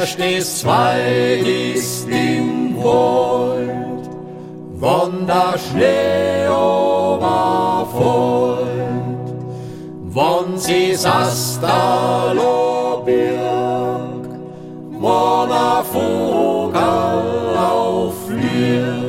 erstes zweites im Wald, wann der Schnee oberfällt, wann sie's Astal birgt, wann ein Vogel auffliegt.